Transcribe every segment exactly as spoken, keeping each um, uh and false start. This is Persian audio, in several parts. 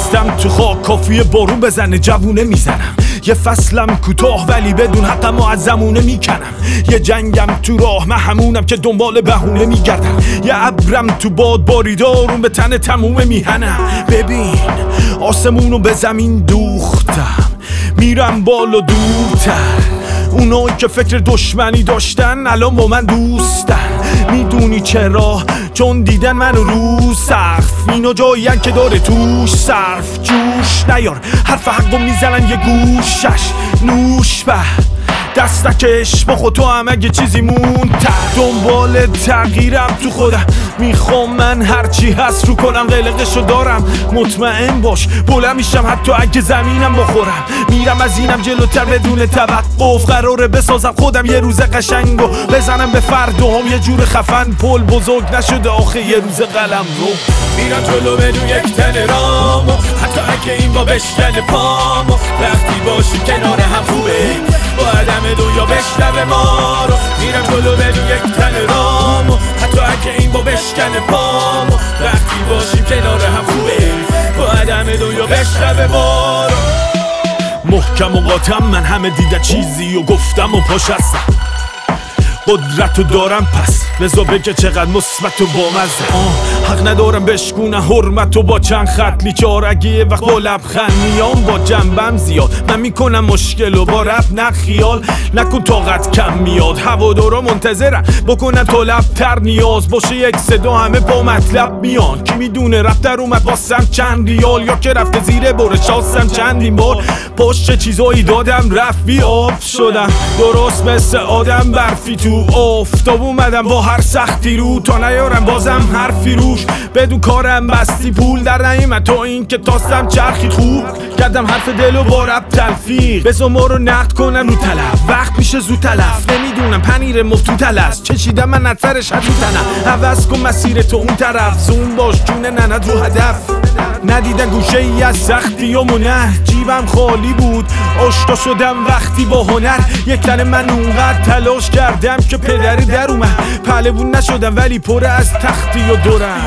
نشستم تو خاک، کافیه بارون بزنه جوونه میزنم. یه فصلم کوتاه ولی بدون حقم و از زمونه میکنم. یه جنگم تو راه، من همونم که دنبال بهونه میگردم. یه ابرم تو باد باریدارون به تن تموم میهنم. ببین آسمونو به زمین دوختم، میرم بالا دورتر. اونایی که فکر دشمنی داشتن الان با من دوستن. میدونی چرا؟ چون دیدن منو رو سقف. اینو جایین که داره توش صرف جوش نیار، حرف حقو میزنن یه گوشش نوش به دستکش با خود تو هم اگه چیزی مون تا دنبال تغییرم تو خودم. میخوام من هرچی هست رو کنم، قلقشو دارم مطمئن باش بلند میشم حتی اگه زمینم بخورم. میرم از اینم جلوتر بدون توقف، قراره بسازم خودم یه روز قشنگو بزنم به فرداهم یه جور خفن. پل بزرگ نشده آخه یه روز قلم رو میرم جلو بدون یک تن رامو، حتی اگه این با بشکن پامو. وقتی باشی کنار هم خوبه، با عدم دنیا بشنوه ما رو. میرم جلو بدون یک تن رامو، حتی اگه این با بشکن پامو. وقتی باشیم کنار هم خوبه، با عدم دنیا بشنوه ما رو. محکم و قاطم من همه دیده چیزی و گفتم و پاش هستم. قدرتو دارم پس لذا بگه چقدر مثبت و بامزه. آه حق ندارم بشکونه حرمتو با چند خط لیچار. اگه یه وقت با لبخند میام با جنبم زیاد، من میکنم مشکل و با رب نه خیال. نکن طاقت کم میاد، هوادارا منتظرن بکنن طلب تر. نیاز باشه یک صدا همه با مطلب میان. کی میدونه رفت در اومد واسم چند ریال، یا که رفته زیر برش آسم چندین بار. پشت چیزایی دادم رفت بی آب شدم، درست مثل آدم برفی تو آفتاب اومدم با هر سختی رو. تا نیارم بازم حرفی روش، بدون کارم بستی پول در نیومد تا این که تاستم چرخی خوب. کردم حرف دلو با رب تلفیق، بذار ما رو نقد کنن رو طلب. وقت میشه زود تلف، نمیدونم پنیر مفتو تلست. چشیدم من از سرش رو تنم، عوض کن مسیر تو اون طرف. زون باش جون ننه تو هدف، ندیدن گوشه ای از سختی و منه. جیبم خالی بود آشنا شدم وقتی با هنر. یک تن من اونقدر تلاش کردم که پدری در اومد. پهلوون نشدم ولی پر از تختی و دورم.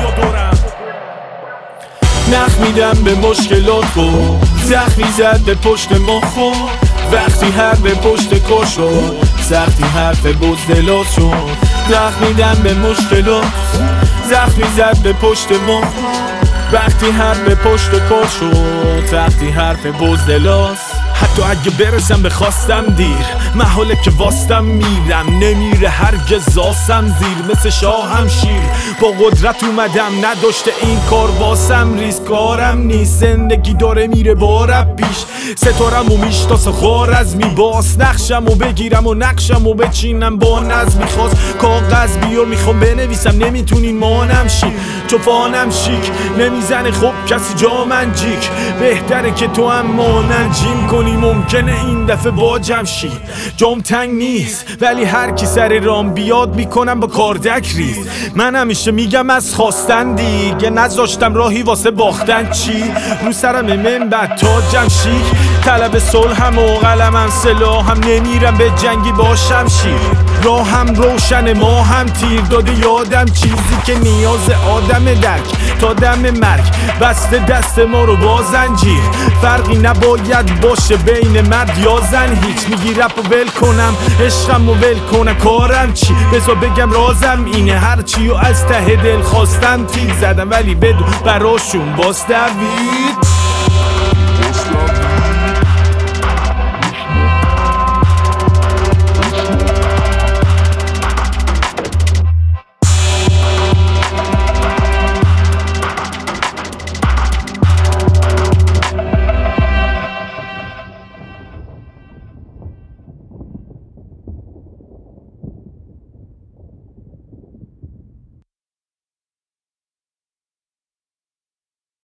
نخ میدم به مشکلات خود، زخمی زد به پشت ما خود. وقتی هر به پشت کار شد، سختی حرف بزدلات شد. نخ میدم به مشکلات، زخمی زد به پشت ما. وقتی هر به پشت کار شد، سختی حرف بزدلات. حتی اگه برسم به خواستم دیر، محاله که واستم میرم نمیره هرگز زاسم زیر. مثل شاهم شیر با قدرت اومدم، نداشته این کار واسم ریسک کارم نیست. زندگی داره میره با رب پیش، ستارم و میشتاس خار از میباس. نقشم و بگیرم و نقشم و بچینم با نظم میخواست. کاغذ بیار میخوام بنویسم، نمیتونین مانم شی. چوفانم شیک نمیزنه خب کسی جا من جیک. بهتره که تو هم مانن جیم کنی، ممکنه این دفعه با جمشی. جام تنگ نیست ولی هر کی سر رام بیاد میکنم با کاردک ریز. من همیشه میگم از خواستن دیگه، نذاشتم راهی واسه باختن. چی؟ رو سرم منبع تاجم شیک، طلب صلحم و قلمم سلاحم. نمیرم به جنگی باشم شیر، راهم روشن ما هم تیر داده یادم. چیزی که نیاز آدم درک تا دم مرگ، بسته دست ما رو با زنجیر. فرقی نباید باشه بین مرد یا زن. هیچ میگی رپ و ول کنم، عشقم و ول کنم، کارم چی؟ بذار بگم رازم اینه، هرچی و از ته دل خواستم تیک زدم ولی بدون براشون باز دوید.